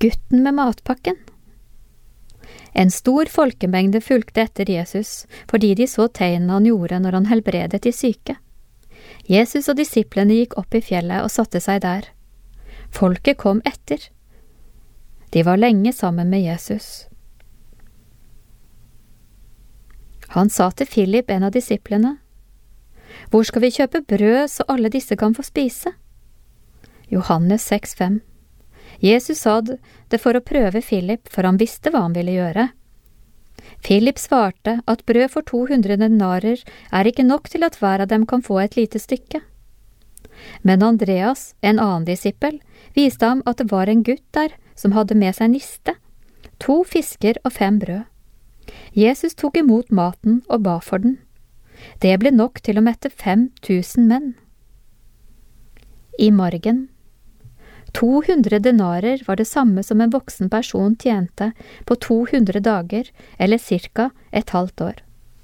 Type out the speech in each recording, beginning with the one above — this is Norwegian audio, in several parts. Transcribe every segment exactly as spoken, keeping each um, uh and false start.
gutten med matpakken. En stor folkemengde fulgte etter Jesus, fordi de så tegnene han gjorde når han helbredet de syke. Jesus og disiplene gikk opp i fjellet og satte seg der. Folket kom etter. De var lenge sammen med Jesus. Han sa til Philip, en av disiplene, «Hvor skal vi kjøpe brød så alle disse kan få spise?» Johannes seks fem. Jesus sa det for å prøve Philip, for han visste hva han ville gjøre. Philip svarte at brød for to hundre denarer er ikke nok til at hver av dem kan få et lite stykke. Men Andreas, en annen disippel, viste ham at det var en gutt der som hadde med seg niste, to fisker og fem brød. Jesus tok imot maten og ba for den. Det ble nok til å mette fem tusen menn. I margen. to hundre denarer var det samme som en voksen person tjente på to hundre dager, eller cirka et halvt år.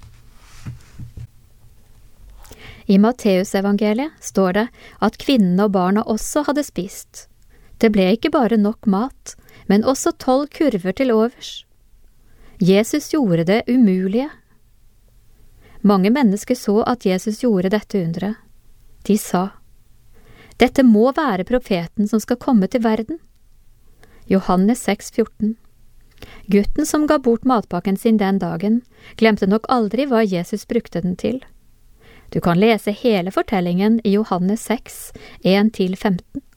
I Matteusevangeliet står det at kvinnene og barna også hadde spist. Det ble ikke bare nok mat, men også tolv kurver til overs. Jesus gjorde det umulige. Mange mennesker så at Jesus gjorde dette underet. De sa, «Dette må være profeten som skal komme til verden.» Johannes seks fjorten. Gutten som ga bort matpakken sin den dagen, glemte nok aldri hva Jesus brukte den til. Du kan lese hele fortellingen i Johannes seks, en til femten.